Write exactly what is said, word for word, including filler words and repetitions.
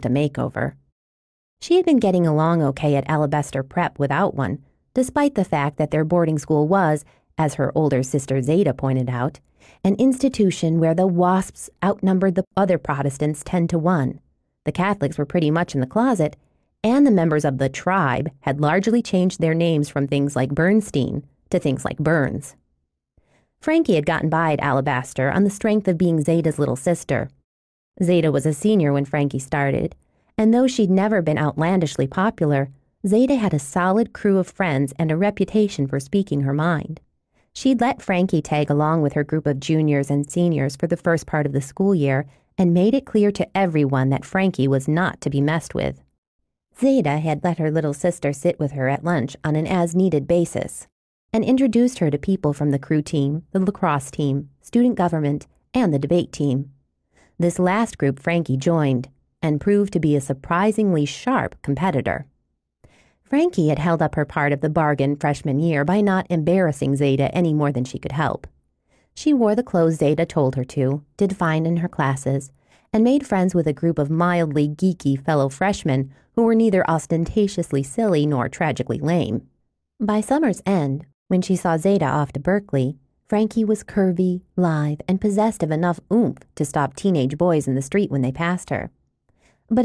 a makeover. She had been getting along okay at Alabaster Prep without one, despite the fact that their boarding school was, as her older sister Zeta pointed out, an institution where the WASPs outnumbered the other Protestants ten to one. The Catholics were pretty much in the closet, and the members of the tribe had largely changed their names from things like Bernstein to things like Burns. Frankie had gotten by at Alabaster on the strength of being Zeta's little sister. Zeta was a senior when Frankie started, and though she'd never been outlandishly popular, Zeta had a solid crew of friends and a reputation for speaking her mind. She'd let Frankie tag along with her group of juniors and seniors for the first part of the school year and made it clear to everyone that Frankie was not to be messed with. Zeta had let her little sister sit with her at lunch on an as-needed basis and introduced her to people from the crew team, the lacrosse team, student government, and the debate team. This last group Frankie joined and proved to be a surprisingly sharp competitor. Frankie had held up her part of the bargain freshman year by not embarrassing Zeta any more than she could help. She wore the clothes Zeta told her to, did fine in her classes, and made friends with a group of mildly geeky fellow freshmen who were neither ostentatiously silly nor tragically lame. By summer's end, when she saw Zeta off to Berkeley, Frankie was curvy, lithe, and possessed of enough oomph to stop teenage boys in the street when they passed her.